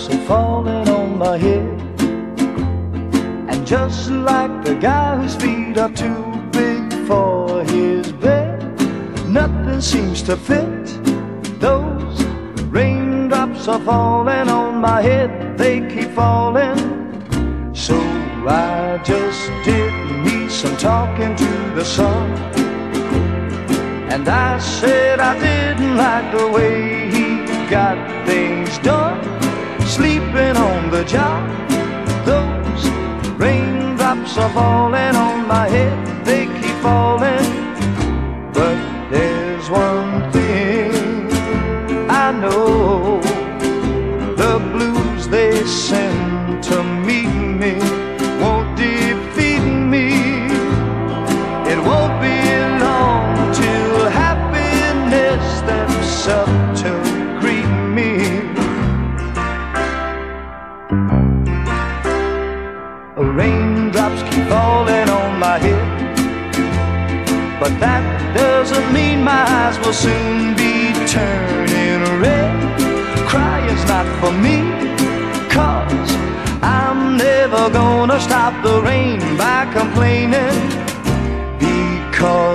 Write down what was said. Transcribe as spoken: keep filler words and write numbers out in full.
raindrops are falling on my head. And just like the guy whose feet are too big for his bed, nothing seems to fit. Those raindrops are falling on my head, they keep falling. So I just did me some talking to the sun, and I said I didn't like the way he got things done, sleeping on the job. Those raindrops are falling on my head, they keep falling. But there's one thing I know, the blues they send to meet me won't defeat me. It won't be long till happiness steps up to greet me. Raindrops keep falling on my head, but that doesn't mean my eyes will soon be turning red. Crying's not for me, 'cause I'm never gonna stop the rain by complaining, because